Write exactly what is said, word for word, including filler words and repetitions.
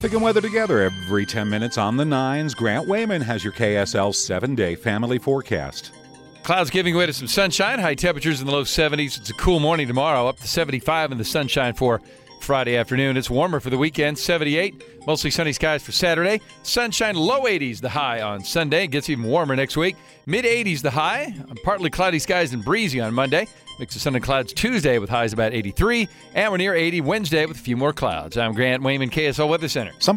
Traffic and weather together every ten minutes on the nines. Grant Wayman has your K S L seven-day family forecast. Clouds giving way to some sunshine. High temperatures in the low seventies. It's a cool morning tomorrow, up to seventy-five in the sunshine for Friday afternoon. It's warmer for the weekend, seventy-eight. Mostly sunny skies for Saturday. Sunshine, low eighties the high on Sunday. It gets even warmer next week. mid eighties the high. Partly cloudy skies and breezy on Monday. Mix of sun and clouds Tuesday with highs about eighty-three. And we're near eighty Wednesday with a few more clouds. I'm Grant Wayman, K S L Weather Center. Some